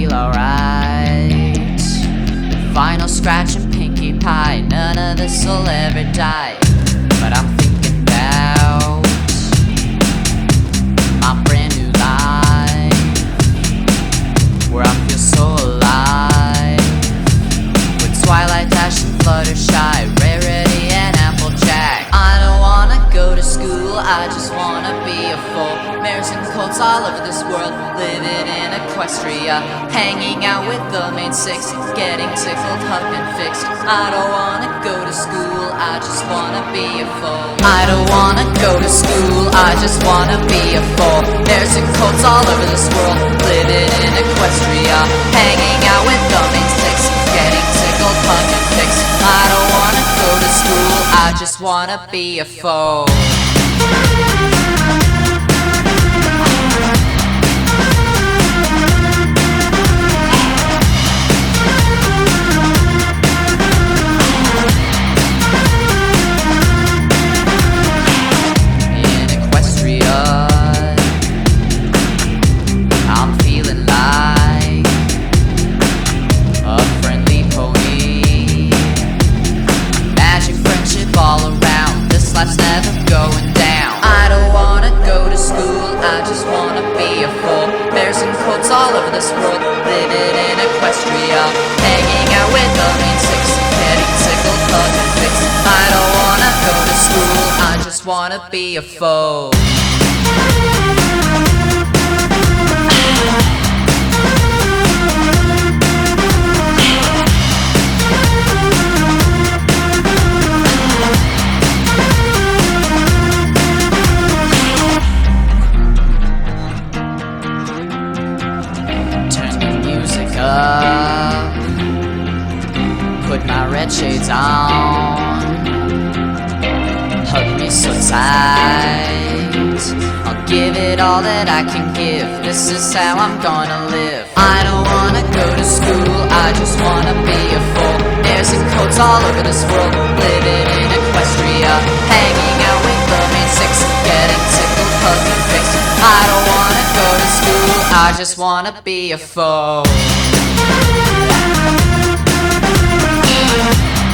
feel alright. Final scratch and pinkie pie, none of this'll ever die. But I'm thinking about my brand new life, where I feel so alive, with Twilight Dash and Fluttershy, Rarity and Applejack. I don't wanna go to school, I just wanna be a fool. Mares and colts all over this world, living in Equestria, hanging out with the main six, getting tickled, hugged and fixed. I don't wanna go to school, I just wanna be a fool. I don't wanna go to school, I just wanna be a fool. Mares and colts all over this world, living in Equestria, hanging out with the main six, getting tickled, hugged and fixed. I don't wanna go to school, I just wanna be a fool. Life's never going down. I don't wanna go to school, I just wanna be a fool. Bears and colts all over this world, living in Equestria, hanging out with the main six, getting tickled, hugged and fixed. I don't wanna go to school, I just wanna be a fool. Put my red shades on, hug me so tight. I'll give it all that I can give, this is how I'm gonna live. I don't wanna go to school, I just wanna be a fool. Mares and colts all over this world, living in Equestria, hanging out with the main six, getting tickled, hugged and fixed. I don't wanna go to school, I just wanna be a fool.